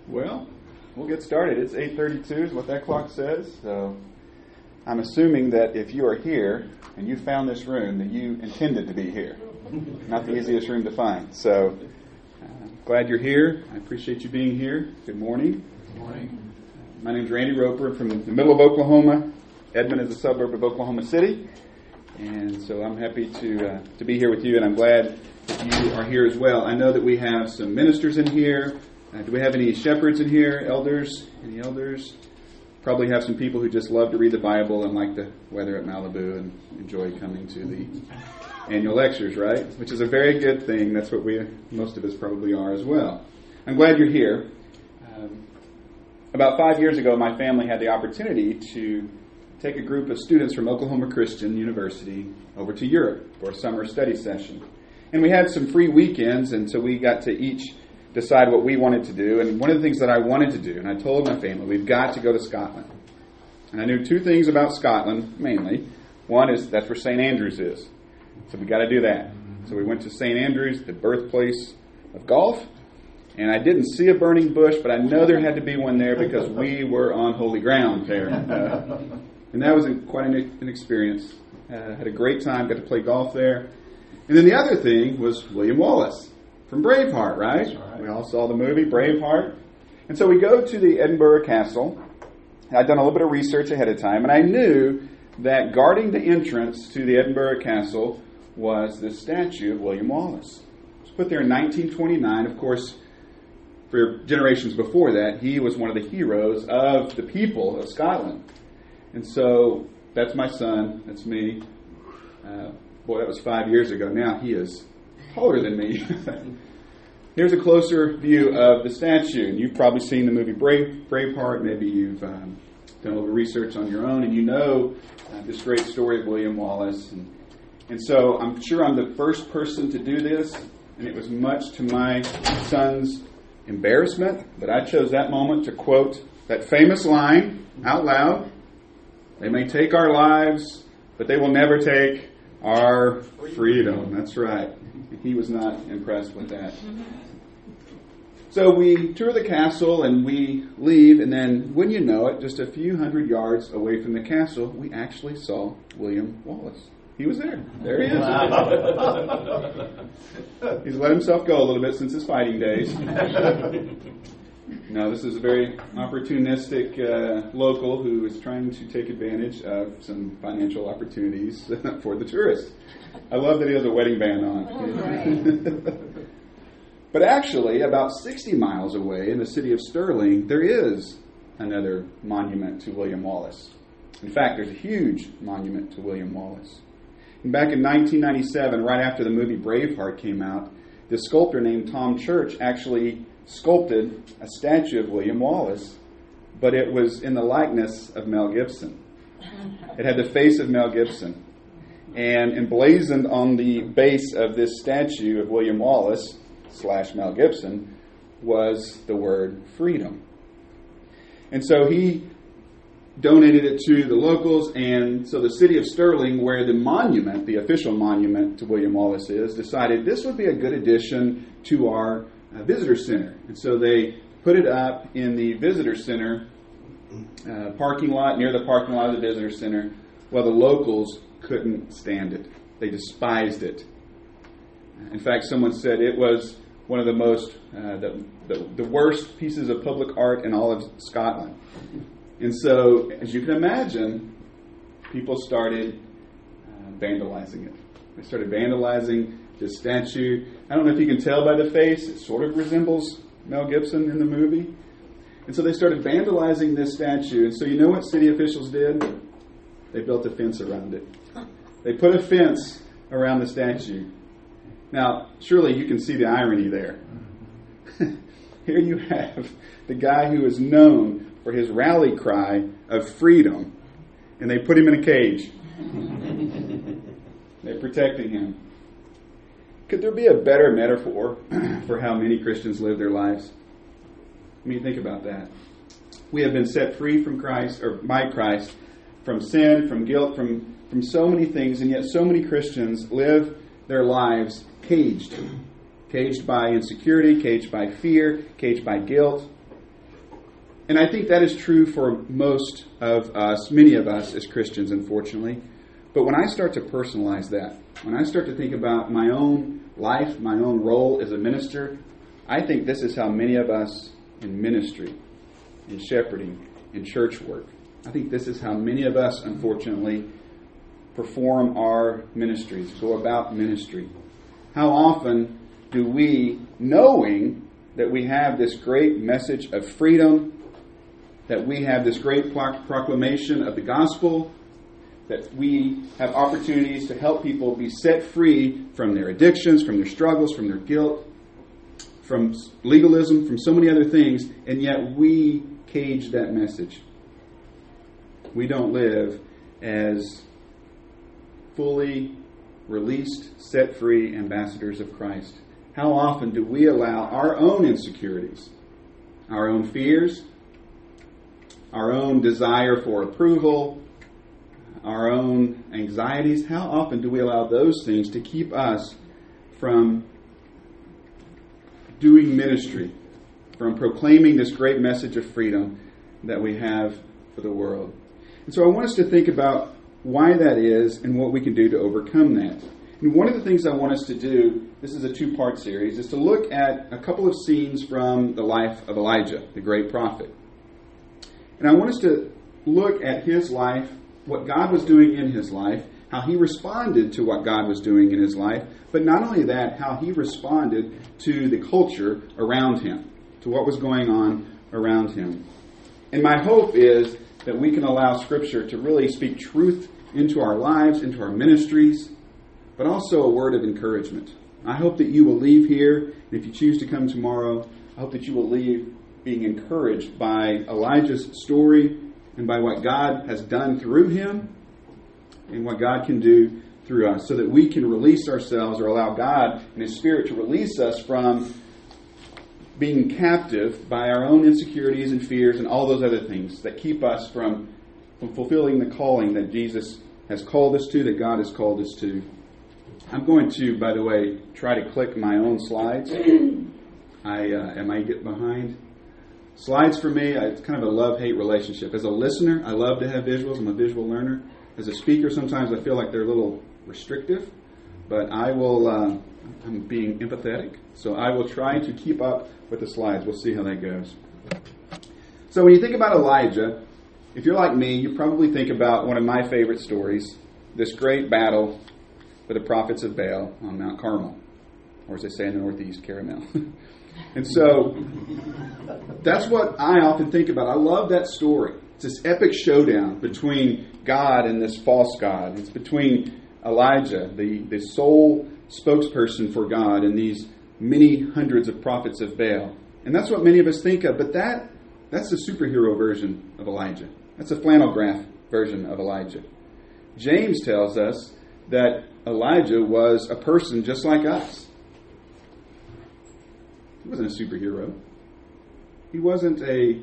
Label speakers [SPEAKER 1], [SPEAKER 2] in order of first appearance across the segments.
[SPEAKER 1] Well, we'll get started. It's 8:32 is what that clock says. So I'm assuming that if you are here and you found this room, that you intended to be here. Not the easiest room to find. So glad you're here. I appreciate you being here. Good morning.
[SPEAKER 2] Good morning.
[SPEAKER 1] My name's Randy Roper. I'm from the middle of Oklahoma. Edmond is a suburb of Oklahoma City. And so I'm happy to be here with you, and I'm glad that you are here as well. I know that we have some ministers in here. Do we have any shepherds in here? Elders? Any elders? Probably have some people who just love to read the Bible and like the weather at Malibu and enjoy coming to the annual lectures, right? Which is a very good thing. That's what most of us probably are as well. I'm glad you're here. About 5 years ago, my family had the opportunity to take a group of students from Oklahoma Christian University over to Europe for a summer study session. And we had some free weekends, and so we got to each decide what we wanted to do. And one of the things that I wanted to do, and I told my family, we've got to go to Scotland. And I knew two things about Scotland, mainly. One is that's where St. Andrews is. So we got to do that. So we went to St. Andrews, the birthplace of golf. And I didn't see a burning bush, but I know there had to be one there because we were on holy ground there. And that was quite an experience. Had a great time, got to play golf there. And then the other thing was William Wallace from Braveheart, right?
[SPEAKER 2] That's right.
[SPEAKER 1] We all saw the movie, Braveheart. And so we go to the Edinburgh Castle. I'd done a little bit of research ahead of time, and I knew that guarding the entrance to the Edinburgh Castle was the statue of William Wallace. It was put there in 1929. Of course, for generations before that, he was one of the heroes of the people of Scotland. And so that's my son, that's me. Boy, that was 5 years ago. Now he is taller than me. Here's a closer view of the statue. And you've probably seen the movie Braveheart. Maybe you've done a little research on your own, and you know this great story of William Wallace. And so I'm sure I'm the first person to do this, and it was much to my son's embarrassment, but I chose that moment to quote that famous line out loud. They may take our lives, but they will never take our freedom. That's right. He was not impressed with that. So we tour the castle and we leave, and then, when you know it, just a few hundred yards away from the castle, we actually saw William Wallace. He was there. There he is. He's let himself go a little bit since his fighting days. No, this is a very opportunistic local who is trying to take advantage of some financial opportunities for the tourists. I love that he has a wedding band on. Oh, right. But actually, about 60 miles away in the city of Stirling, there is another monument to William Wallace. In fact, there's a huge monument to William Wallace. And back in 1997, right after the movie Braveheart came out, this sculptor named Tom Church actually sculpted a statue of William Wallace, but it was in the likeness of Mel Gibson. It had the face of Mel Gibson. And emblazoned on the base of this statue of William Wallace / Mel Gibson was the word freedom. And so he donated it to the locals, and so the city of Stirling, where the monument, the official monument to William Wallace is, decided this would be a good addition to our visitor center. And so they put it up in the visitor center parking lot, near the parking lot of the visitor center. Well, the locals couldn't stand it. They despised it. In fact, someone said it was one of the most, the worst pieces of public art in all of Scotland. And so, as you can imagine, people started vandalizing it. They started vandalizing this statue. I don't know if you can tell by the face, it sort of resembles Mel Gibson in the movie. And so they started vandalizing this statue. And so you know what city officials did? They built a fence around it. They put a fence around the statue. Now, surely you can see the irony there. Here you have the guy who is known for his rally cry of freedom, and they put him in a cage. They're protecting him. Could there be a better metaphor for how many Christians live their lives? I mean, think about that. We have been set free from Christ, or by Christ, from sin, from guilt, from so many things, and yet so many Christians live their lives caged. Caged by insecurity, caged by fear, caged by guilt. And I think that is true for most of us, many of us as Christians, unfortunately. But when I start to personalize that, when I start to think about my own life, my own role as a minister, I think this is how many of us in ministry, in shepherding, in church work, I think this is how many of us, unfortunately, perform our ministries, go about ministry. How often do we, knowing that we have this great message of freedom, that we have this great proclamation of the gospel, that we have opportunities to help people be set free from their addictions, from their struggles, from their guilt, from legalism, from so many other things, and yet we cage that message. We don't live as fully released, set free ambassadors of Christ. How often do we allow our own insecurities, our own fears, our own desire for approval, our own anxieties, how often do we allow those things to keep us from doing ministry, from proclaiming this great message of freedom that we have for the world? And so I want us to think about why that is and what we can do to overcome that. And one of the things I want us to do, this is a two-part series, is to look at a couple of scenes from the life of Elijah, the great prophet. And I want us to look at his life, what God was doing in his life, how he responded to what God was doing in his life, but not only that, how he responded to the culture around him, to what was going on around him. And my hope is that we can allow Scripture to really speak truth into our lives, into our ministries, but also a word of encouragement. I hope that you will leave here, and if you choose to come tomorrow, I hope that you will leave being encouraged by Elijah's story and by what God has done through him and what God can do through us, so that we can release ourselves or allow God and His Spirit to release us from being captive by our own insecurities and fears and all those other things that keep us from fulfilling the calling that Jesus has called us to, that God has called us to. I'm going to, by the way, try to click my own slides. I might get behind. Slides for me, it's kind of a love-hate relationship. As a listener, I love to have visuals. I'm a visual learner. As a speaker, sometimes I feel like they're a little restrictive, but I'm being empathetic, so I will try to keep up with the slides. We'll see how that goes. So when you think about Elijah, if you're like me, you probably think about one of my favorite stories, this great battle with the prophets of Baal on Mount Carmel, or as they say in the Northeast, Caramel. And so that's what I often think about. I love that story. It's this epic showdown between God and this false god. It's between Elijah, the sole spokesperson for God, and these many hundreds of prophets of Baal. And that's what many of us think of, but that's the superhero version of Elijah. That's a flannel graph version of Elijah. James tells us that Elijah was a person just like us. He wasn't a superhero. He wasn't a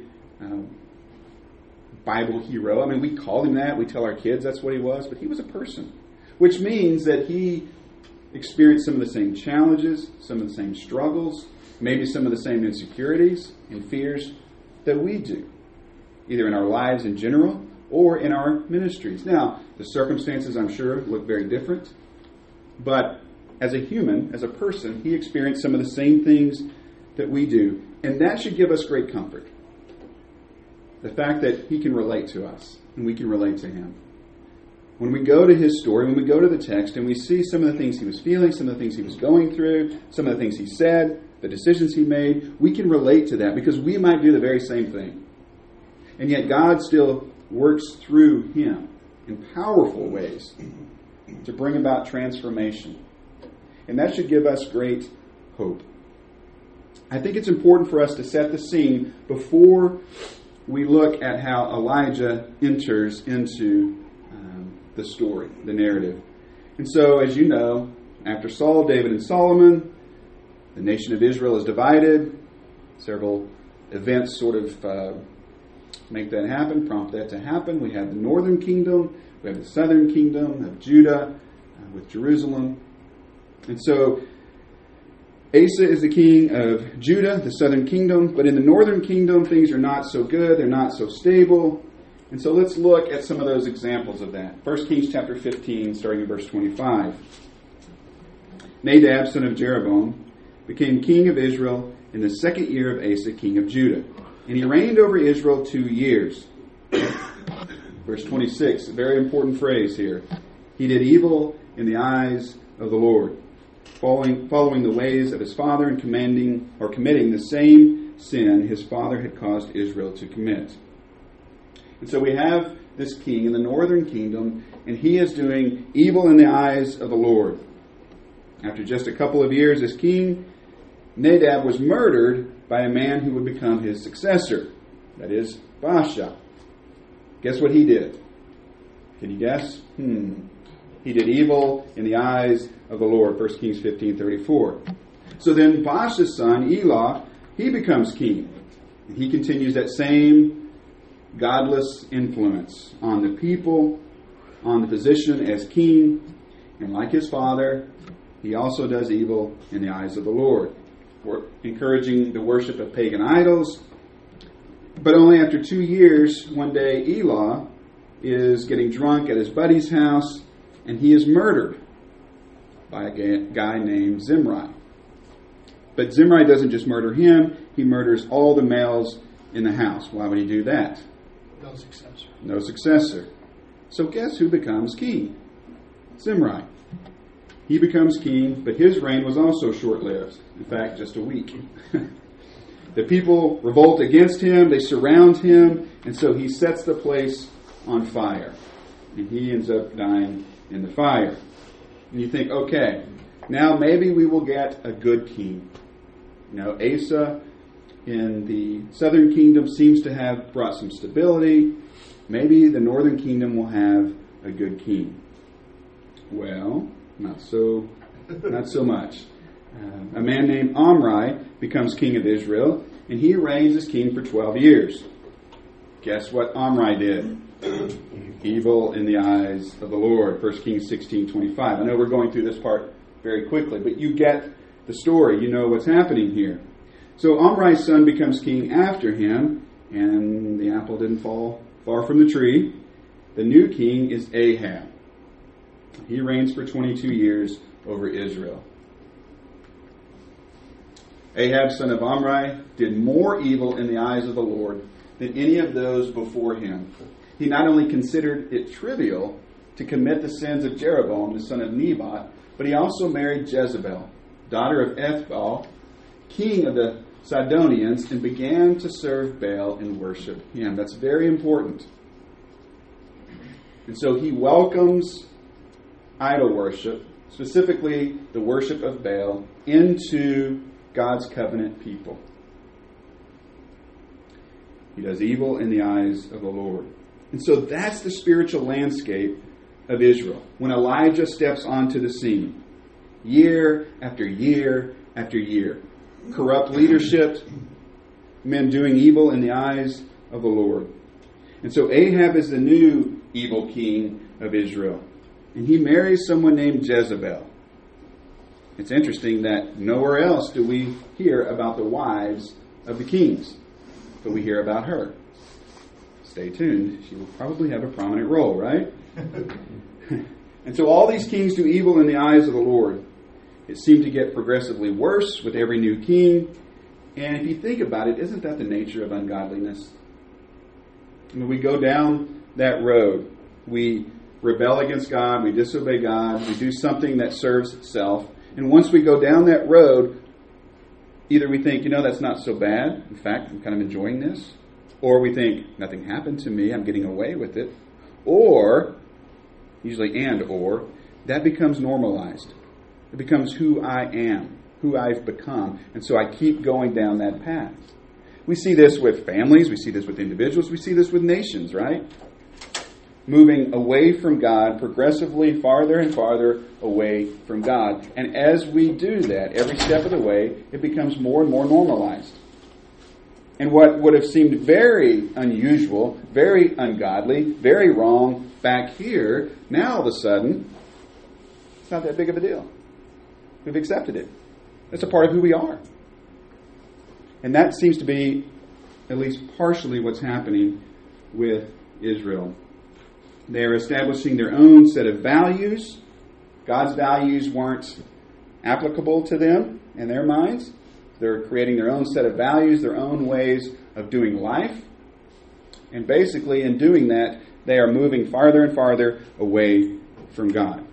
[SPEAKER 1] Bible hero. I mean, we call him that. We tell our kids that's what he was, but he was a person, which means that he experienced some of the same challenges, some of the same struggles, maybe some of the same insecurities and fears that we do, either in our lives in general or in our ministries. Now, the circumstances, I'm sure, look very different, but as a human, as a person, he experienced some of the same things that we do, and that should give us great comfort. The fact that he can relate to us, and we can relate to him. When we go to his story, when we go to the text, and we see some of the things he was feeling, some of the things he was going through, some of the things he said, the decisions he made, we can relate to that because we might do the very same thing. And yet God still works through him in powerful ways to bring about transformation. And that should give us great hope. I think it's important for us to set the scene before we look at how Elijah enters into the story, the narrative. And so, as you know, after Saul, David, and Solomon, the nation of Israel is divided. Several events sort of make that happen, prompt that to happen. We have the northern kingdom, we have the southern kingdom of Judah with Jerusalem. And so Asa is the king of Judah, the southern kingdom, but in the northern kingdom, things are not so good, they're not so stable. And so let's look at some of those examples of that. 1 Kings chapter 15, starting in verse 25. Nadab, son of Jeroboam, became king of Israel in the second year of Asa, king of Judah. And he reigned over Israel 2 years. Verse 26, a very important phrase here. He did evil in the eyes of the Lord, following the ways of his father and committing the same sin his father had caused Israel to commit. And so we have this king in the northern kingdom, and he is doing evil in the eyes of the Lord. After just a couple of years as king, Nadab was murdered by a man who would become his successor. That is, Baasha. Guess what he did? Can you guess? He did evil in the eyes of the Lord. 1 Kings 15:34. So then Baasha's son, Elah, he becomes king. And he continues that same godless influence on the people, on the position as king. And like his father, he also does evil in the eyes of the Lord, encouraging the worship of pagan idols. But only after 2 years, one day Elah is getting drunk at his buddy's house, and he is murdered by a guy named Zimri. But Zimri doesn't just murder him, he murders all the males in the house. Why would he do that?
[SPEAKER 2] No successor.
[SPEAKER 1] No successor. So guess who becomes king? Zimri. He becomes king, but his reign was also short-lived. In fact, just a week. The people revolt against him, they surround him, and so he sets the place on fire. And he ends up dying in the fire. And you think, okay, now maybe we will get a good king. Asa in the southern kingdom seems to have brought some stability. Maybe the northern kingdom will have a good king. Well, not so much. A man named Omri becomes king of Israel, and he reigns as king for 12 years. Guess what Omri did? Evil in the eyes of the Lord. 1 Kings 16:25. I know we're going through this part very quickly, but you get the story. You know what's happening here. So Omri's son becomes king after him, and the apple didn't fall far from the tree. The new king is Ahab. He reigns for 22 years over Israel. Ahab, son of Omri, did more evil in the eyes of the Lord than any of those before him. He not only considered it trivial to commit the sins of Jeroboam, the son of Nebat, but he also married Jezebel, daughter of Ethbaal, king of the Sidonians, and began to serve Baal and worship him. That's very important. And so he welcomes idol worship, specifically the worship of Baal, into God's covenant people. He does evil in the eyes of the Lord. And so that's the spiritual landscape of Israel when Elijah steps onto the scene. Year after year after year. Corrupt leadership, men doing evil in the eyes of the Lord. And so Ahab is the new evil king of Israel. And he marries someone named Jezebel. It's interesting that nowhere else do we hear about the wives of the kings, but we hear about her. Stay tuned. She will probably have a prominent role, right? And so all these kings do evil in the eyes of the Lord. It seemed to get progressively worse with every new king. And if you think about it, isn't that the nature of ungodliness? When we go down that road, we rebel against God, we disobey God, we do something that serves self. And once we go down that road, either we think, that's not so bad. In fact, I'm kind of enjoying this. Or we think, nothing happened to me, I'm getting away with it. Or, usually or, that becomes normalized. It becomes who I am, who I've become. And so I keep going down that path. We see this with families, we see this with individuals, we see this with nations, right? Moving away from God, progressively farther and farther away from God. And as we do that, every step of the way, it becomes more and more normalized. And what would have seemed very unusual, very ungodly, very wrong back here, now all of a sudden, it's not that big of a deal. We've accepted it. That's a part of who we are. And that seems to be at least partially what's happening with Israel. They are establishing their own set of values. God's values weren't applicable to them in their minds. They're creating their own set of values, their own ways of doing life. And basically, in doing that, they are moving farther and farther away from God.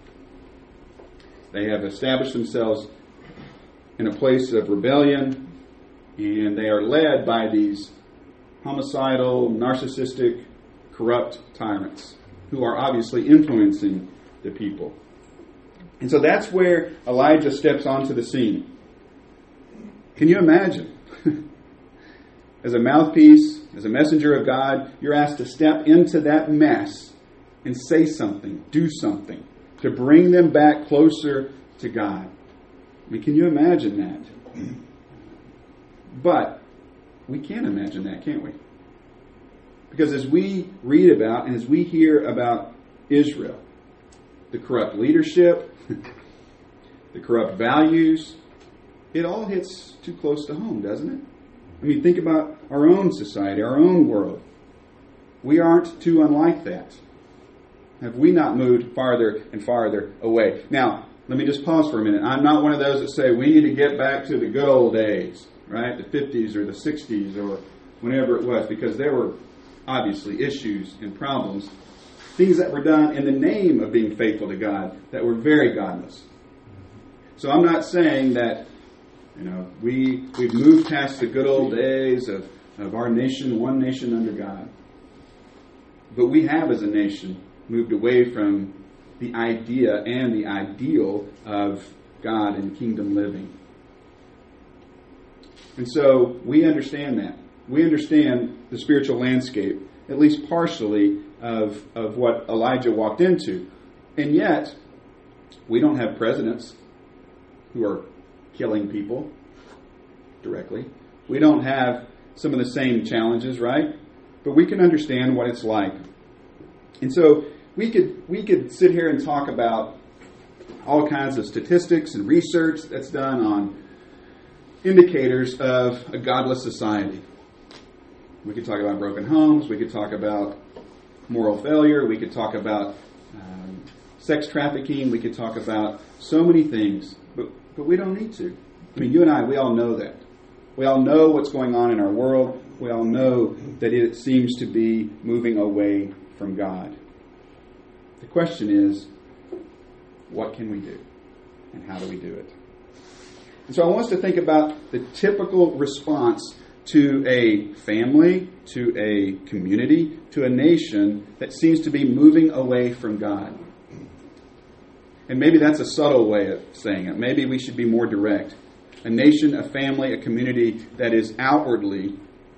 [SPEAKER 1] They have established themselves in a place of rebellion, and they are led by these homicidal, narcissistic, corrupt tyrants who are obviously influencing the people. And so that's where Elijah steps onto the scene. Can you imagine? As a mouthpiece, as a messenger of God, you're asked to step into that mess and say something, do something, to bring them back closer to God. I mean, can you imagine that? But we can imagine that, can't we? Because as we read about and as we hear about Israel, the corrupt leadership, the corrupt values, it all hits too close to home, doesn't it? I mean, think about our own society, our own world. We aren't too unlike that. Have we not moved farther and farther away? Now, let me just pause for a minute. I'm not one of those that say we need to get back to the good old days, right? The 50s or the 60s or whenever it was, because there were obviously issues and problems, things that were done in the name of being faithful to God that were very godless. So I'm not saying that, we've moved past the good old days of our nation, one nation under God. But we have, as a nation, moved away from the idea and the ideal of God and kingdom living. And so we understand that. We understand the spiritual landscape, at least partially, of what Elijah walked into. And yet, we don't have presidents who are killing people directly. We don't have some of the same challenges, right? But we can understand what it's like. And so we could sit here and talk about all kinds of statistics and research that's done on indicators of a godless society. We could talk about broken homes. We could talk about moral failure. We could talk about sex trafficking. We could talk about so many things. But we don't need to. I mean, you and I, we all know that. We all know what's going on in our world. We all know that it seems to be moving away from God. The question is, what can we do? And how do we do it? And so I want us to think about the typical response to a family, to a community, to a nation that seems to be moving away from God. And maybe that's a subtle way of saying it. Maybe we should be more direct. A nation, a family, a community that is outwardly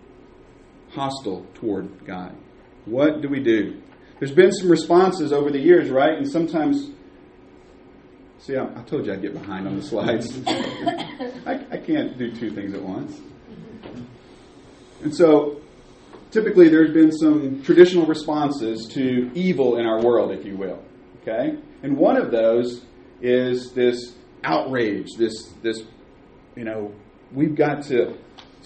[SPEAKER 1] hostile toward God. What do we do? There's been some responses over the years, right? And sometimes, see, I told you I'd get behind on the slides. I can't do two things at once. And so, typically there's been some traditional responses to evil in our world, if you will. Okay? And one of those is this outrage, this we've got to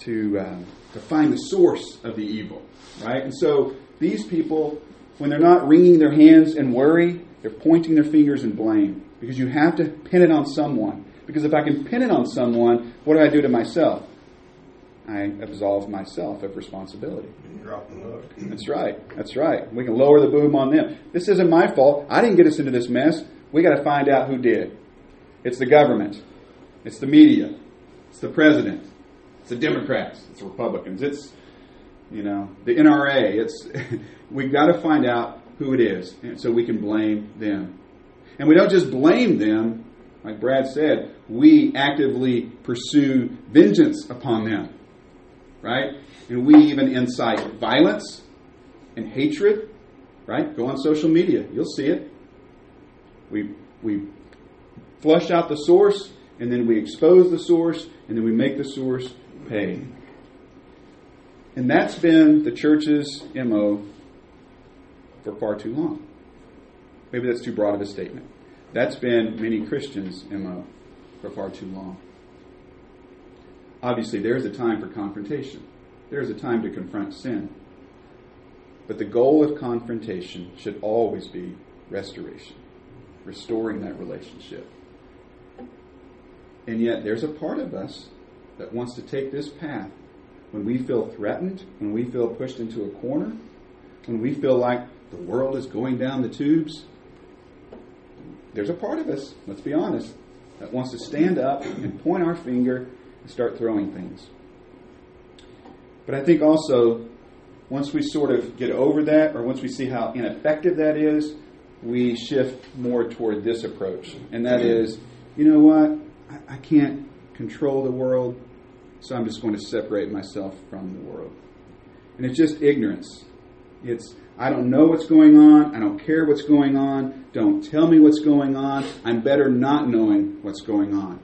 [SPEAKER 1] find the source of the evil, right? And so these people, when they're not wringing their hands in worry, they're pointing their fingers in blame, because you have to pin it on someone. Because if I can pin it on someone, what do I do to myself? I absolve myself of responsibility.
[SPEAKER 2] Drop the hook.
[SPEAKER 1] That's right. We can lower the boom on them. This isn't my fault. I didn't get us into this mess. We got to find out who did. It's the government. It's the media. It's the president. It's the Democrats. It's the Republicans. It's, the NRA. We've got to find out who it is, and so we can blame them. And we don't just blame them, like Brad said. We actively pursue vengeance upon them, right? And we even incite violence and hatred, right? Go on social media. You'll see it. We flush out the source, and then we expose the source, and then we make the source pay. And that's been the church's MO for far too long. Maybe that's too broad of a statement. That's been many Christians' MO for far too long. Obviously, there's a time for confrontation. There's a time to confront sin. But the goal of confrontation should always be restoration, restoring that relationship. And yet, there's a part of us that wants to take this path when we feel threatened, when we feel pushed into a corner, when we feel like the world is going down the tubes. There's a part of us, let's be honest, that wants to stand up and point our finger and start throwing things. But I think also, once we sort of get over that, or once we see how ineffective that is, we shift more toward this approach. And that is, you know what? I can't control the world, so I'm just going to separate myself from the world. And it's just ignorance. It's, I don't know what's going on. I don't care what's going on. Don't tell me what's going on. I'm better not knowing what's going on.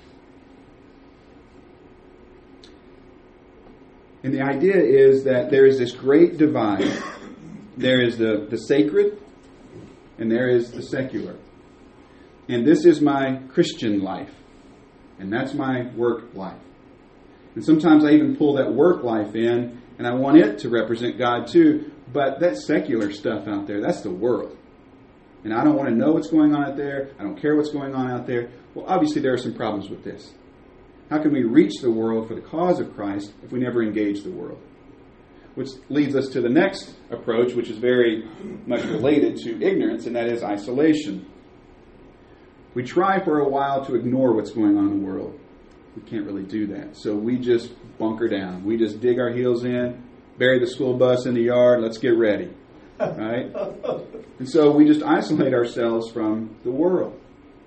[SPEAKER 1] And the idea is that there is this great divide. There is the sacred, and there is the secular. And this is my Christian life. And that's my work life. And sometimes I even pull that work life in, and I want it to represent God too. But that secular stuff out there, that's the world. And I don't want to know what's going on out there. I don't care what's going on out there. Well, obviously there are some problems with this. How can we reach the world for the cause of Christ if we never engage the world? Which leads us to the next approach, which is very much related to ignorance, and that is isolation. We try for a while to ignore what's going on in the world. We can't really do that. So we just bunker down. We just dig our heels in, bury the school bus in the yard, let's get ready. Right? And so we just isolate ourselves from the world.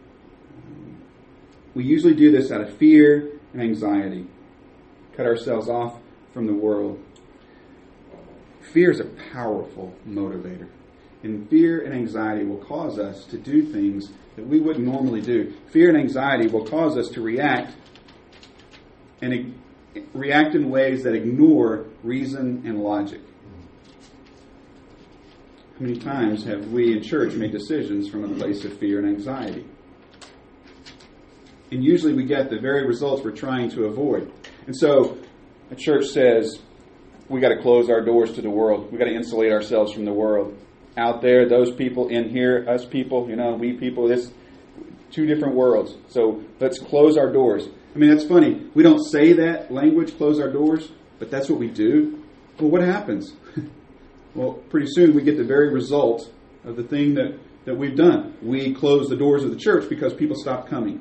[SPEAKER 1] We usually do this out of fear and anxiety. Cut ourselves off from the world. Fear is a powerful motivator. And fear and anxiety will cause us to do things that we wouldn't normally do. Fear and anxiety will cause us to react in ways that ignore reason and logic. How many times have we in church made decisions from a place of fear and anxiety? And usually we get the very results we're trying to avoid. And so a church says, we got to close our doors to the world. We got to insulate ourselves from the world. Out there, those people, in here, us people, we people, this two different worlds. So let's close our doors. I mean, that's funny. We don't say that language, close our doors, but that's what we do. Well, what happens? Well, pretty soon we get the very result of the thing that we've done. We close the doors of the church because people stop coming.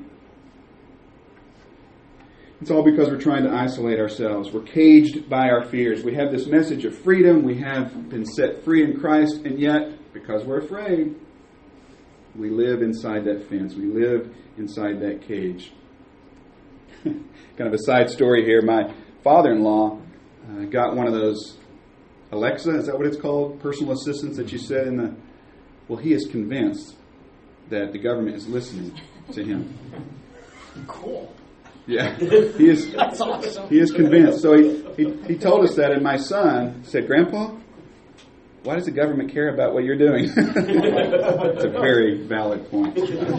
[SPEAKER 1] It's all because we're trying to isolate ourselves. We're caged by our fears. We have this message of freedom. We have been set free in Christ, and yet, because we're afraid, we live inside that fence. We live inside that cage. Kind of a side story here. My father-in-law got one of those Alexa, is that what it's called? Personal assistants that you set in the... Well, he is convinced that the government is listening to him.
[SPEAKER 2] Cool.
[SPEAKER 1] Yeah, he is. That's awesome. He is convinced. So he told us that, and my son said, "Grandpa, why does the government care about what you're doing?" It's a very valid point.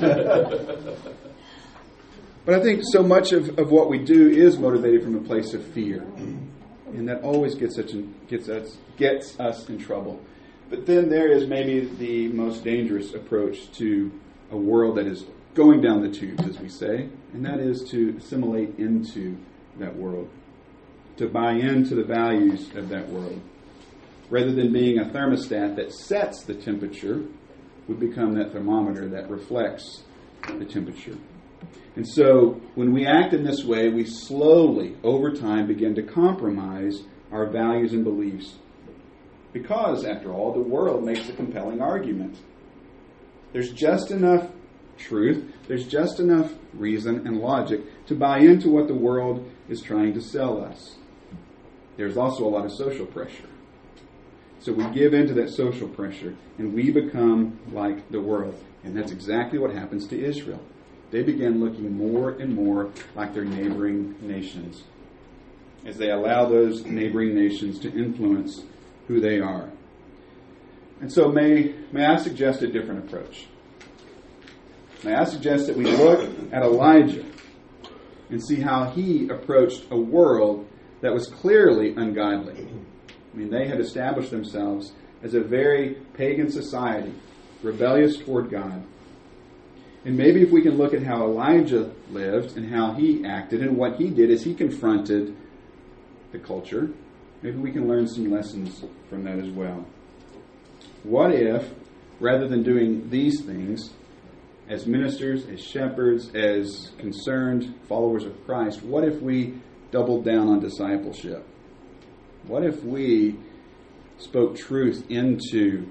[SPEAKER 1] But I think so much of what we do is motivated from a place of fear, and that always gets us in trouble. But then there is maybe the most dangerous approach to a world that is going down the tubes, as we say, and that is to assimilate into that world, to buy into the values of that world. Rather than being a thermostat that sets the temperature, we become that thermometer that reflects the temperature. And so, when we act in this way, we slowly, over time, begin to compromise our values and beliefs. Because, after all, the world makes a compelling argument. There's just enough truth, there's just enough reason and logic to buy into what the world is trying to sell us. There's also a lot of social pressure. So we give into that social pressure and we become like the world. And that's exactly what happens to Israel. They begin looking more and more like their neighboring nations as they allow those neighboring nations to influence who they are. And so may I suggest a different approach? May I suggest that we look at Elijah and see how he approached a world that was clearly ungodly. I mean, they had established themselves as a very pagan society, rebellious toward God. And maybe if we can look at how Elijah lived and how he acted and what he did as he confronted the culture, maybe we can learn some lessons from that as well. What if, rather than doing these things, as ministers, as shepherds, as concerned followers of Christ, what if we doubled down on discipleship? What if we spoke truth into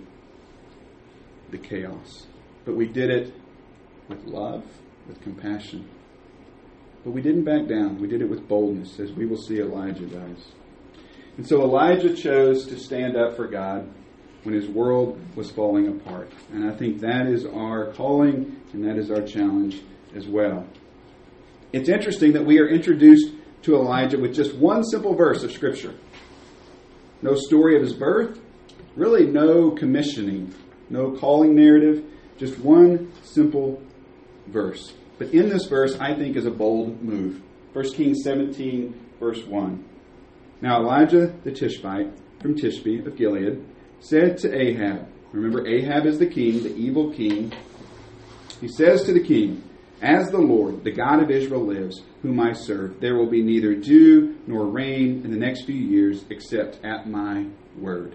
[SPEAKER 1] the chaos? But we did it with love, with compassion. But we didn't back down. We did it with boldness, as we will see Elijah does. And so Elijah chose to stand up for God when his world was falling apart. And I think that is our calling and that is our challenge as well. It's interesting that we are introduced to Elijah with just one simple verse of Scripture. No story of his birth, really no commissioning, no calling narrative, just one simple verse. But in this verse, I think, is a bold move. 1 Kings 17, verse 1. Now Elijah the Tishbite from Tishbe of Gilead said to Ahab, remember Ahab is the king, the evil king. He says to the king, as the Lord, the God of Israel lives, whom I serve, there will be neither dew nor rain in the next few years except at my word.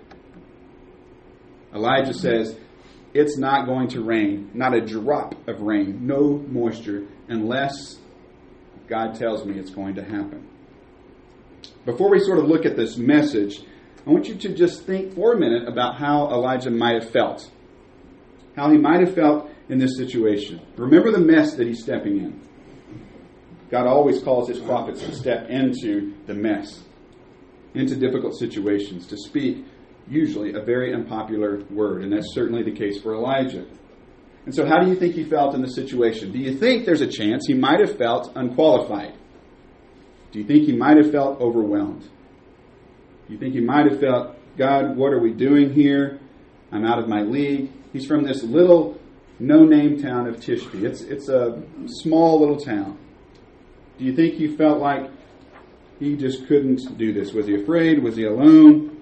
[SPEAKER 1] Elijah says, it's not going to rain, not a drop of rain, no moisture, unless God tells me it's going to happen. Before we sort of look at this message, I want you to just think for a minute about how Elijah might have felt. How he might have felt in this situation. Remember the mess that he's stepping in. God always calls his prophets to step into the mess, into difficult situations, to speak usually a very unpopular word, and that's certainly the case for Elijah. And so how do you think he felt in the situation? Do you think there's a chance he might have felt unqualified? Do you think he might have felt overwhelmed? Do you think he might have felt, God, what are we doing here? I'm out of my league. He's from this little no-name town of Tishbe. It's a small little town. Do you think he felt like he just couldn't do this? Was he afraid? Was he alone?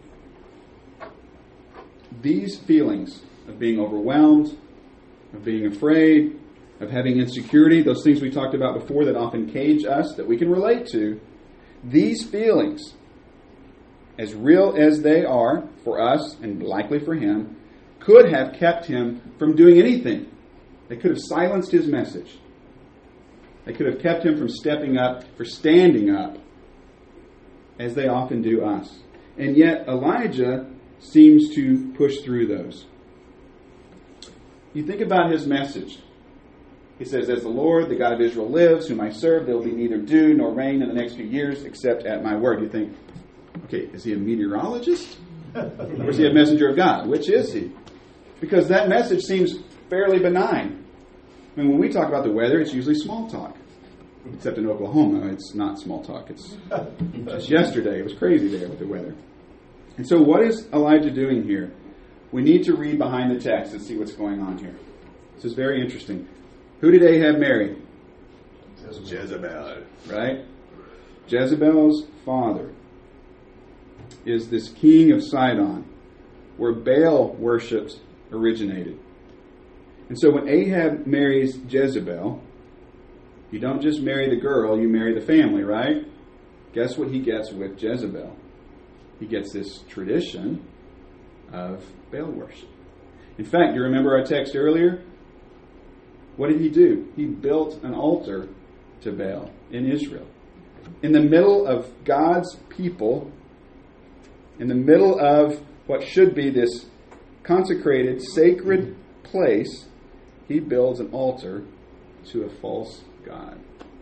[SPEAKER 1] These feelings of being overwhelmed, of being afraid, of having insecurity, those things we talked about before that often cage us, that we can relate to, these feelings, as real as they are for us and likely for him, could have kept him from doing anything. They could have silenced his message. They could have kept him from stepping up, for standing up, as they often do us. And yet Elijah seems to push through those. You think about his message. He says, as the Lord, the God of Israel lives, whom I serve, there will be neither dew nor rain in the next few years except at my word. You think, okay, is he a meteorologist? Or is he a messenger of God? Which is he? Because that message seems fairly benign. I mean, when we talk about the weather, it's usually small talk. Except in Oklahoma, it's not small talk. It's just yesterday. It was crazy there with the weather. And so what is Elijah doing here? We need to read behind the text and see what's going on here. This is very interesting. Who did Ahab marry? Jezebel. Right? Jezebel's father is this king of Sidon, where Baal worship originated. And so when Ahab marries Jezebel, you don't just marry the girl, you marry the family, right? Guess what he gets with Jezebel? He gets this tradition of Baal worship. In fact, you remember our text earlier? What did he do? He built an altar to Baal in Israel. In the middle of God's people, in the middle of what should be this consecrated, sacred place, he builds an altar to a false god.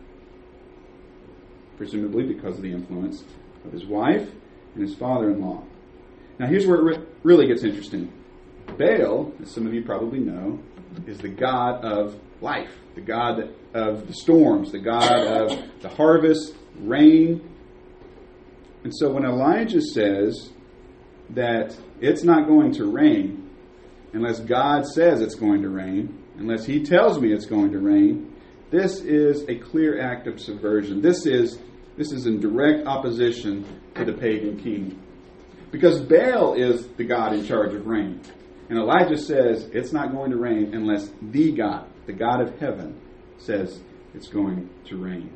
[SPEAKER 1] Presumably because of the influence of his wife and his father-in-law. Now here's where it really gets interesting. Baal, as some of you probably know, is the god of life, the god of the storms, the god of the harvest, rain. And so when Elijah says that it's not going to rain unless God says it's going to rain, unless he tells me it's going to rain, This is a clear act of subversion. This is in direct opposition to the pagan king. Because Baal is the god in charge of rain. And Elijah says it's not going to rain unless the God of heaven, says it's going to rain.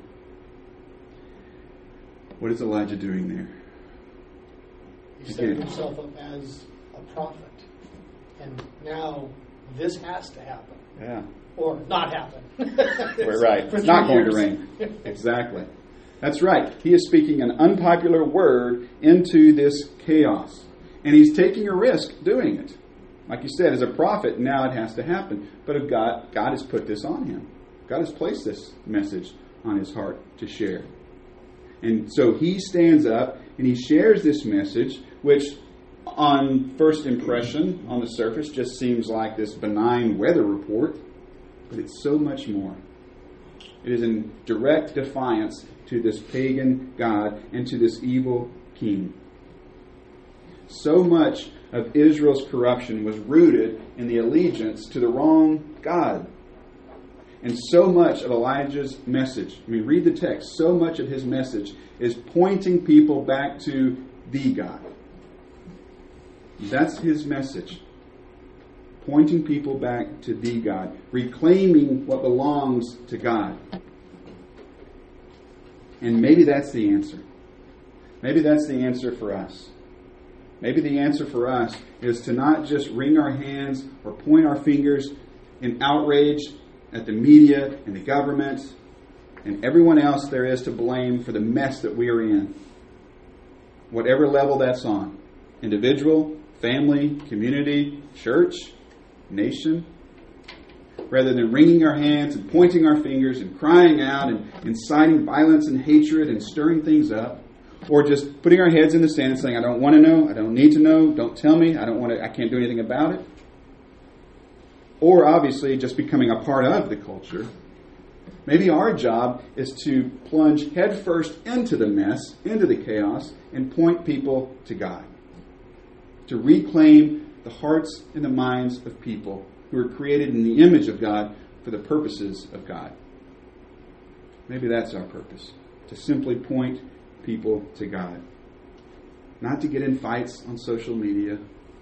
[SPEAKER 1] What is Elijah doing there?
[SPEAKER 2] He set himself up as a prophet. And now this has to happen.
[SPEAKER 1] Yeah.
[SPEAKER 2] Or not happen.
[SPEAKER 1] We're right. It's not going to rain. Exactly. That's right. He is speaking an unpopular word into this chaos. And he's taking a risk doing it. Like you said, as a prophet, now it has to happen. But if God has put this on him. God has placed this message on his heart to share. And so he stands up and he shares this message, which on first impression, on the surface, just seems like this benign weather report. But it's so much more. It is in direct defiance to this pagan god and to this evil king. So much of Israel's corruption was rooted in the allegiance to the wrong God. And so much of Elijah's message, read the text, so much of his message is pointing people back to the God. That's his message. Pointing people back to the God. Reclaiming what belongs to God. And maybe that's the answer. Maybe that's the answer for us. Maybe the answer for us is to not just wring our hands or point our fingers in outrage at the media and the government and everyone else there is to blame for the mess that we are in. Whatever level that's on. Individual, family, community, church, nation. Rather than wringing our hands and pointing our fingers and crying out and inciting violence and hatred and stirring things up. Or just putting our heads in the sand and saying, I don't want to know, I don't need to know, don't tell me, I can't do anything about it. Or obviously just becoming a part of the culture. Maybe our job is to plunge headfirst into the mess, into the chaos, and point people to God. To reclaim the hearts and the minds of people who are created in the image of God for the purposes of God. Maybe that's our purpose. To simply point people to God. Not to get in fights on social media.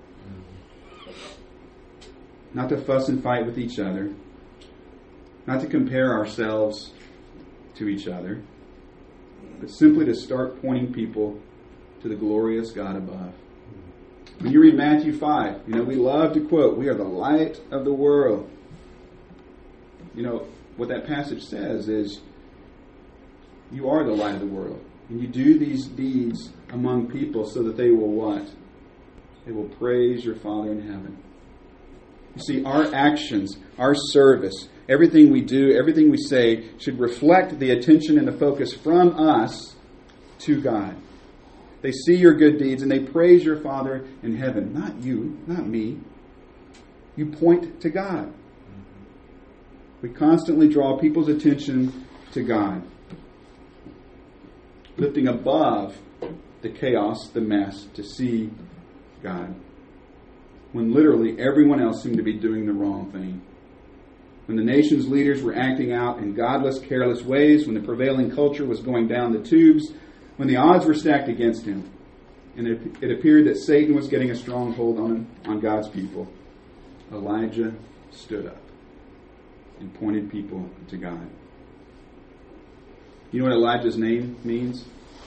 [SPEAKER 1] Not to fuss and fight with each other. Not to compare ourselves to each other. But simply to start pointing people to the glorious God above. When you read Matthew 5, we love to quote, we are the light of the world. What that passage says is, you are the light of the world. And you do these deeds among people so that they will what? They will praise your Father in heaven. You see, our actions, our service, everything we do, everything we say should reflect the attention and the focus from us to God. They see your good deeds and they praise your Father in heaven. Not you, not me. You point to God. We constantly draw people's attention to God. Lifting above the chaos, the mess, to see God. When literally everyone else seemed to be doing the wrong thing. When the nation's leaders were acting out in godless, careless ways, when the prevailing culture was going down the tubes, when the odds were stacked against him, and it appeared that Satan was getting a stronghold on God's people, Elijah stood up and pointed people to God. You know what Elijah's name means?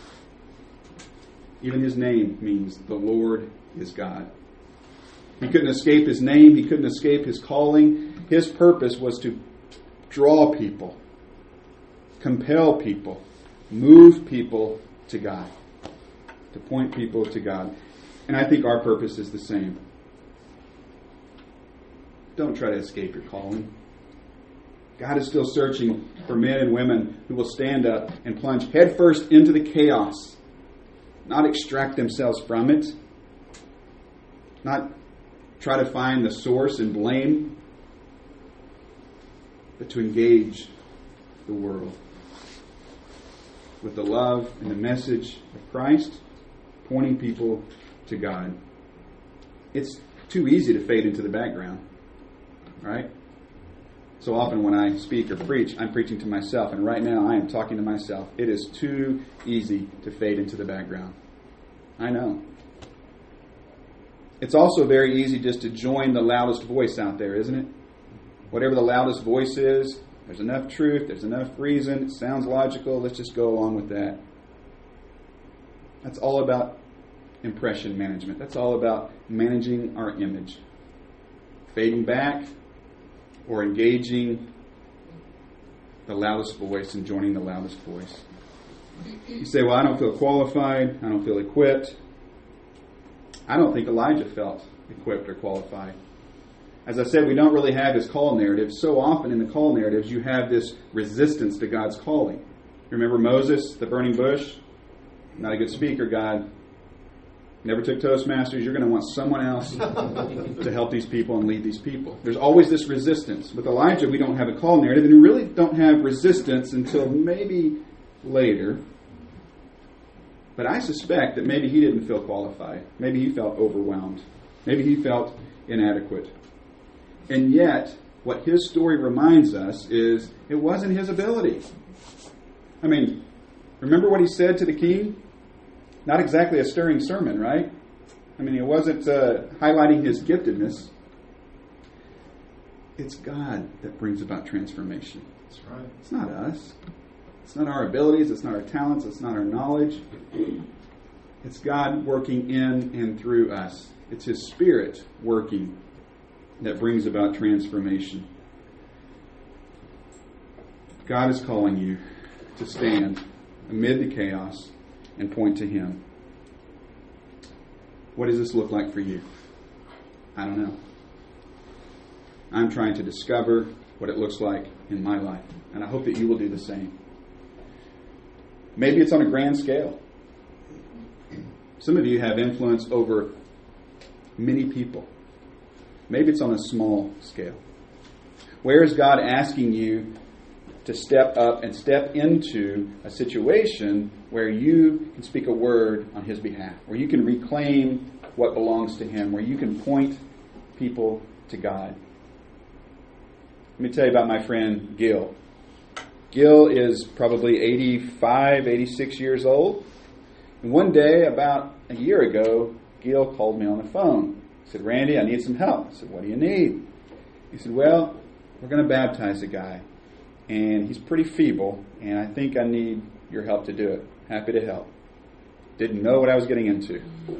[SPEAKER 1] Even his name means the Lord is God. He couldn't escape his name. He couldn't escape his calling. His purpose was to draw people, compel people, move people to God, to point people to God. And I think our purpose is the same. Don't try to escape your calling. God is still searching for men and women who will stand up and plunge headfirst into the chaos, not extract themselves from it, not try to find the source and blame, but to engage the world with the love and the message of Christ, pointing people to God. It's too easy to fade into the background, right? So often when I speak or preach, I'm preaching to myself. And right now I am talking to myself. It is too easy to fade into the background. I know. It's also very easy just to join the loudest voice out there, isn't it? Whatever the loudest voice is, there's enough truth, there's enough reason, it sounds logical, let's just go along with that. That's all about impression management. That's all about managing our image. Fading back or engaging the loudest voice and joining the loudest voice. You say, well, I don't feel qualified, I don't feel equipped. I don't think Elijah felt equipped or qualified. As I said, we don't really have his call narrative. So often in the call narratives, you have this resistance to God's calling. Remember Moses, the burning bush? Not a good speaker, God. Never took Toastmasters. You're going to want someone else to help these people and lead these people. There's always this resistance. With Elijah, we don't have a call narrative, and we really don't have resistance until maybe later. But I suspect that maybe he didn't feel qualified. Maybe he felt overwhelmed. Maybe he felt inadequate. And yet, what his story reminds us is it wasn't his ability. I mean, remember what he said to the king? Not exactly a stirring sermon, right? I mean, it wasn't highlighting his giftedness. It's God that brings about transformation.
[SPEAKER 3] That's right.
[SPEAKER 1] It's not us. It's not our abilities. It's not our talents. It's not our knowledge. It's God working in and through us. It's His Spirit working that brings about transformation. God is calling you to stand amid the chaos and point to Him. What does this look like for you? I don't know. I'm trying to discover what it looks like in my life, and I hope that you will do the same. Maybe it's on a grand scale. Some of you have influence over many people. Maybe it's on a small scale. Where is God asking you to step up and step into a situation where you can speak a word on His behalf, where you can reclaim what belongs to Him, where you can point people to God? Let me tell you about my friend Gil. Gil is probably 85, 86 years old. And one day, about a year ago, Gil called me on the phone. He said, Randy, I need some help. I said, what do you need? He said, well, we're going to baptize a guy. And he's pretty feeble, and I think I need your help to do it. Happy to help. Didn't know what I was getting into.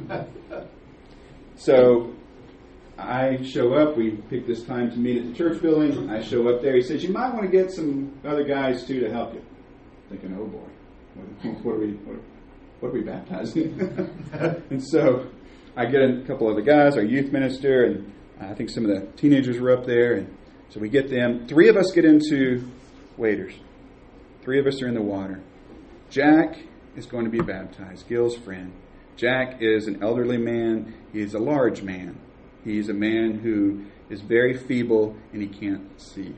[SPEAKER 1] So I show up. We pick this time to meet at the church building. I show up there. He says, you might want to get some other guys, too, to help you. Thinking, oh, boy, what are we baptizing? And so I get a couple of the guys, our youth minister, and I think some of the teenagers were up there. And so we get them. 3 of us get into waders. 3 of us are in the water. Jack is going to be baptized, Gil's friend. Jack is an elderly man. He is a large man. He's a man who is very feeble and he can't see.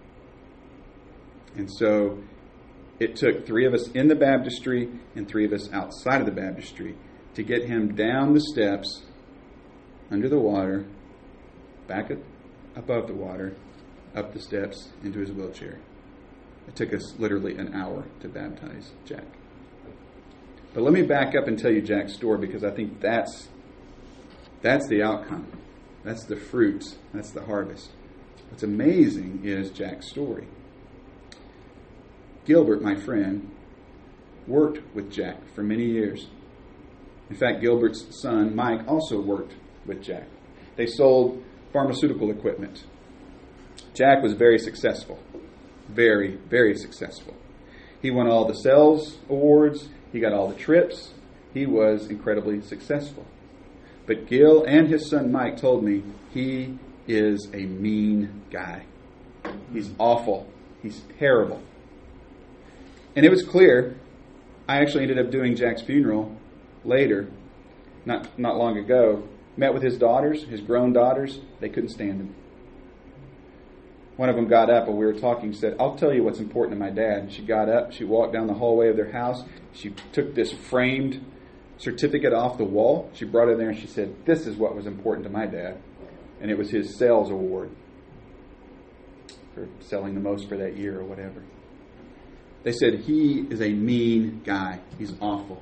[SPEAKER 1] And so it took 3 of us in the baptistry and 3 of us outside of the baptistry to get him down the steps, under the water, back above the water, up the steps, into his wheelchair. It took us literally an hour to baptize Jack. But let me back up and tell you Jack's story, because I think that's the outcome. That's the fruit. That's the harvest. What's amazing is Jack's story. Gilbert, my friend, worked with Jack for many years. In fact, Gilbert's son, Mike, also worked with Jack. They sold pharmaceutical equipment. Jack was very successful. Very, very successful. He won all the sales awards. He got all the trips. He was incredibly successful. But Gil and his son Mike told me he is a mean guy. He's awful. He's terrible. And it was clear. I actually ended up doing Jack's funeral later, not long ago. Met with his daughters, his grown daughters. They couldn't stand him. One of them got up and we were talking, said, I'll tell you what's important to my dad. She got up, she walked down the hallway of their house. She took this framed certificate off the wall. She brought it there and she said, this is what was important to my dad. And it was his sales award. for selling the most for that year or whatever. They said, he is a mean guy. He's awful.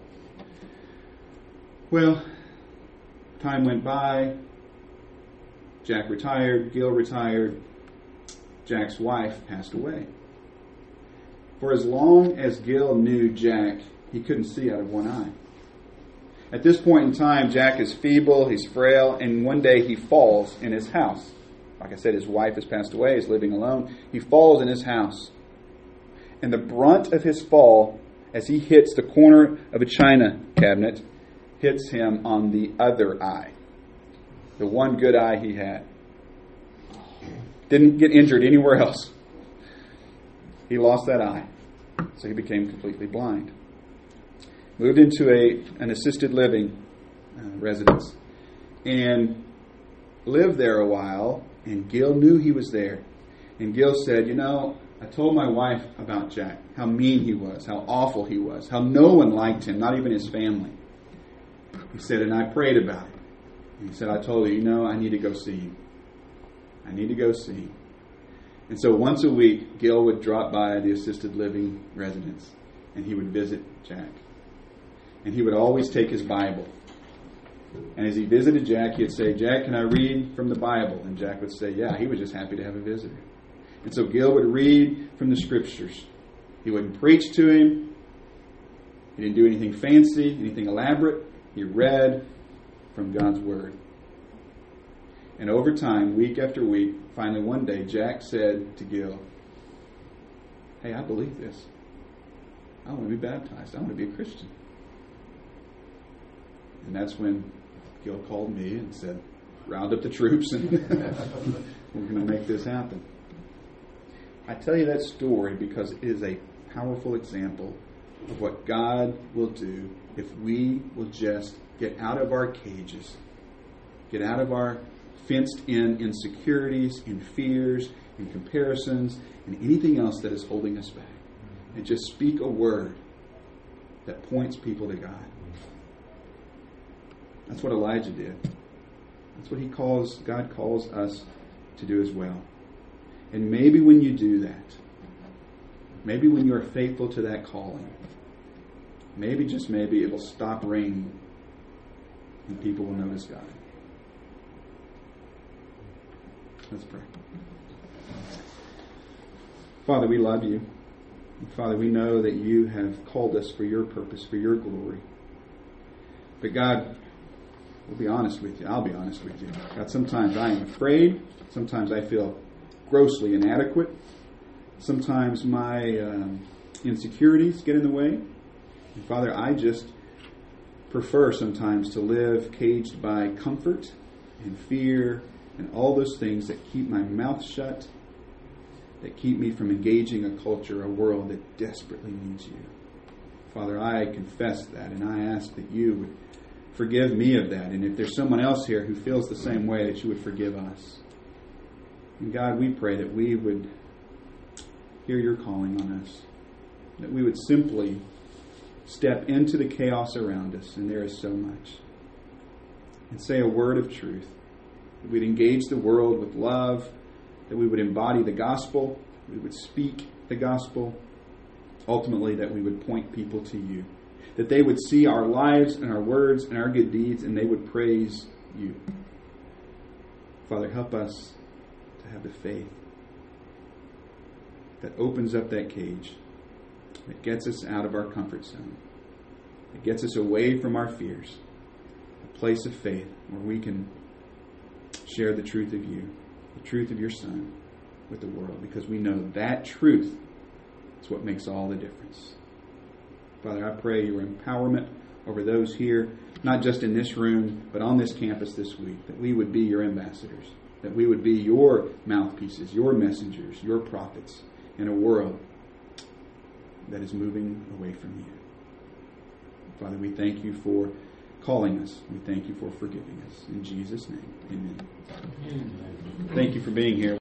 [SPEAKER 1] Well, time went by. Jack retired. Gil retired. Jack's wife passed away. For as long as Gil knew Jack, he couldn't see out of one eye. At this point in time, Jack is feeble, he's frail, and one day he falls in his house. Like I said, his wife has passed away, he's living alone. He falls in his house. And the brunt of his fall, as he hits the corner of a china cabinet, hits him on the other eye. The one good eye he had. Didn't get injured anywhere else. He lost that eye. So he became completely blind. Moved into an assisted living residence. And lived there a while. And Gil knew he was there. And Gil said, I told my wife about Jack, how mean he was, how awful he was, how no one liked him, not even his family. He said, and I prayed about it. And he said, I told her, I need to go see him. I need to go see him. And so once a week, Gil would drop by the assisted living residence, and he would visit Jack. And he would always take his Bible. And as he visited Jack, he'd say, Jack, can I read from the Bible? And Jack would say, yeah, he was just happy to have a visitor. And so Gil would read from the Scriptures. He wouldn't preach to him. He didn't do anything fancy, anything elaborate. He read from God's Word. And over time, week after week, finally one day, Jack said to Gil, hey, I believe this. I want to be baptized. I want to be a Christian. And that's when Gil called me and said, round up the troops and we're going to make this happen. I tell you that story because it is a powerful example of what God will do if we will just get out of our cages, get out of our fenced-in insecurities and fears and comparisons and anything else that is holding us back, and just speak a word that points people to God. That's what Elijah did. That's what God calls us to do as well. And maybe when you do that, maybe when you are faithful to that calling, maybe, just maybe, it'll stop raining and people will notice God. Let's pray. Father, we love you. Father, we know that you have called us for your purpose, for your glory. But God, we'll be honest with you. I'll be honest with you. God, sometimes I am afraid. Sometimes I feel grossly inadequate. Sometimes my insecurities get in the way. And Father, I just prefer sometimes to live caged by comfort and fear and all those things that keep my mouth shut, that keep me from engaging a culture, a world that desperately needs you. Father, I confess that, and I ask that you would forgive me of that. And if there's someone else here who feels the same way, that you would forgive us. And God, we pray that we would hear your calling on us, that we would simply step into the chaos around us, and there is so much, and say a word of truth, that we'd engage the world with love, that we would embody the gospel, we would speak the gospel, ultimately that we would point people to you, that they would see our lives and our words and our good deeds, and they would praise you. Father, help us to have the faith that opens up that cage, that gets us out of our comfort zone, that gets us away from our fears, a place of faith where we can share the truth of you, the truth of your Son with the world, because we know that truth is what makes all the difference. Father, I pray your empowerment over those here, not just in this room, but on this campus this week, that we would be your ambassadors, that we would be your mouthpieces, your messengers, your prophets in a world that is moving away from you. Father, we thank you for calling us. We thank you for forgiving us. In Jesus' name, amen. Thank you for being here.